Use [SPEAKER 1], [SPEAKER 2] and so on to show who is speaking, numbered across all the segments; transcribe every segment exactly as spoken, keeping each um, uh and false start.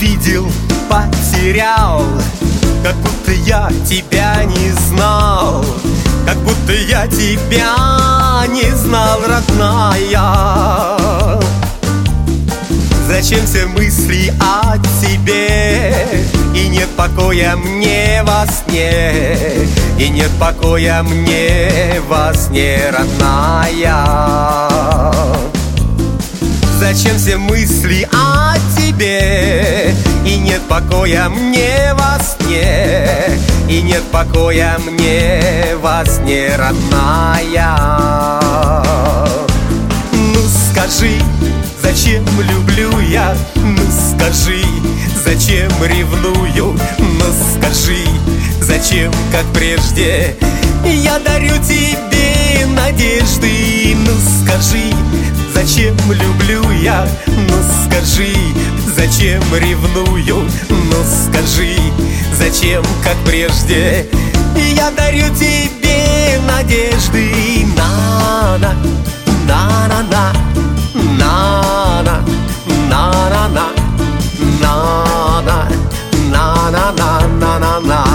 [SPEAKER 1] увидел, потерял, как будто я тебя не знал, как будто я тебя не знал, родная. Зачем все мысли о тебе? И нет покоя мне во сне, и нет покоя мне во сне, родная. Зачем все мысли о тебе? И нет покоя мне во сне, и нет покоя мне во сне, родная. Ну скажи, зачем люблю я? Ну скажи, зачем ревную? Ну скажи, зачем, как прежде, я дарю тебе надежды? Ну скажи, зачем люблю я? Ну скажи, зачем ревную? Ну скажи, зачем, как прежде, я дарю тебе надежды? На-на, на-на-на, на-на, на-на-на, на-на, на-на-на, на-на.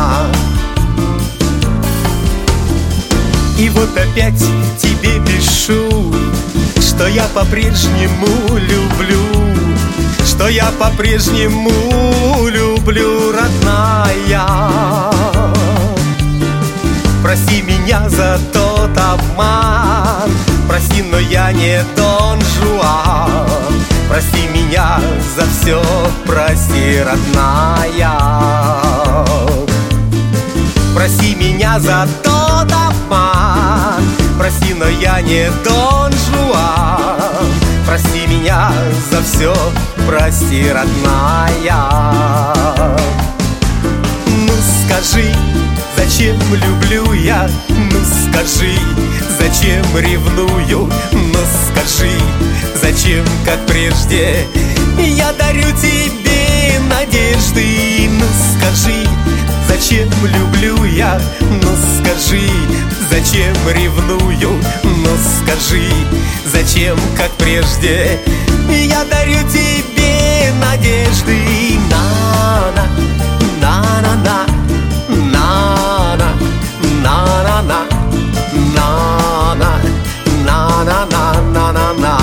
[SPEAKER 1] И вот опять тебе пишу, что я по-прежнему люблю, что я по-прежнему люблю, родная. Прости меня за тот обман, прости, но я не Дон Жуан. Прости меня за все, прости, родная. Прости меня за тот обман, прости, но я не Дон Жуан. Прости меня за все, прости, родная. Ну скажи, зачем люблю я? Ну скажи, зачем ревную? Ну скажи, зачем, как прежде, я дарю тебе надежды? Ну скажи, зачем люблю я? Ну скажи, зачем ревную? Ну скажи, зачем, как прежде, я дарю тебе надежды? На-на, на-на-на, на-на, на-на-на, на-на, на-на-на, на-на-на.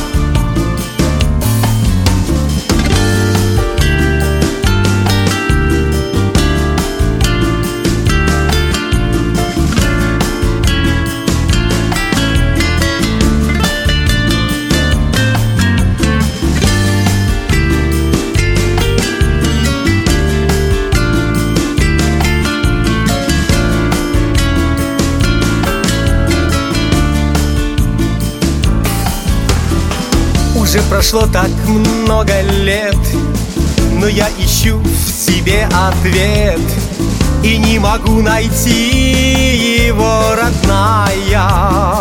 [SPEAKER 1] Уже прошло так много лет, но я ищу в себе ответ и не могу найти его, родная.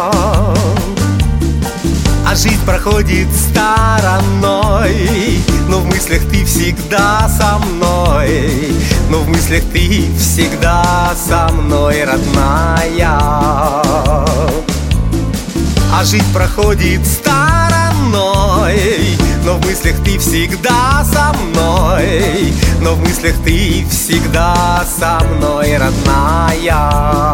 [SPEAKER 1] А жизнь проходит стороной, но в мыслях ты всегда со мной, но в мыслях ты всегда со мной, родная. А жизнь проходит стороной, но в мыслях ты всегда со мной, но в мыслях ты всегда со мной, родная.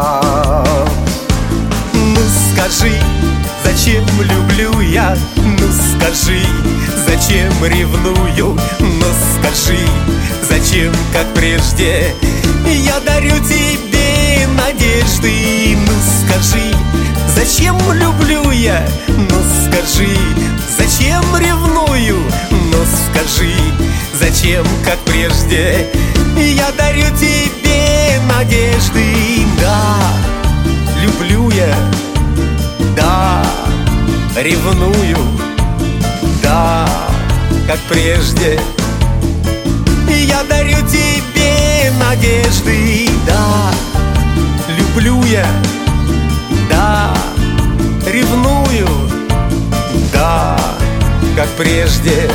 [SPEAKER 1] Ну скажи, зачем люблю я? Ну скажи, зачем ревную? Ну скажи, зачем, как прежде, я дарю тебе надежды? Ну скажи, зачем люблю я? Ну скажи, зачем ревную? Ну скажи, зачем, как прежде, я дарю тебе надежды? Да, люблю я, да, ревную, да, как прежде, я дарю тебе надежды. Да, люблю я, да, ревную, да, как прежде,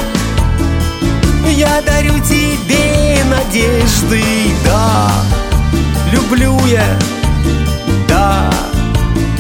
[SPEAKER 1] я дарю тебе надежды. Да, люблю я, да,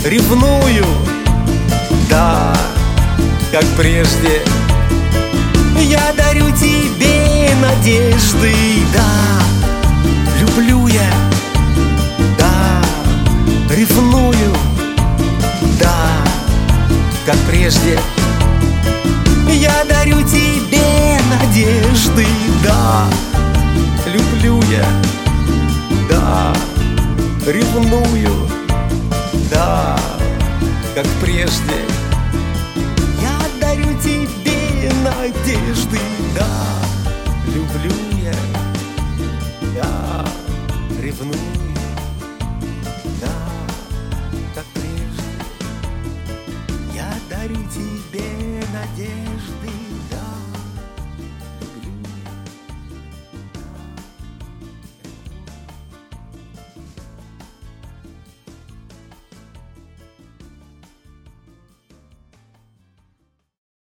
[SPEAKER 1] ревную, да, как прежде, Я дарю тебе надежды, да. Люблю я, да. Ревную, да. Как прежде. Я дарю тебе надежды, да. Люблю я, да. Ревную, да. Как прежде. Я дарю тебе надежды, да. Люблю я, да. Ревную, да. Как прежде. Я дарю тебе надежды.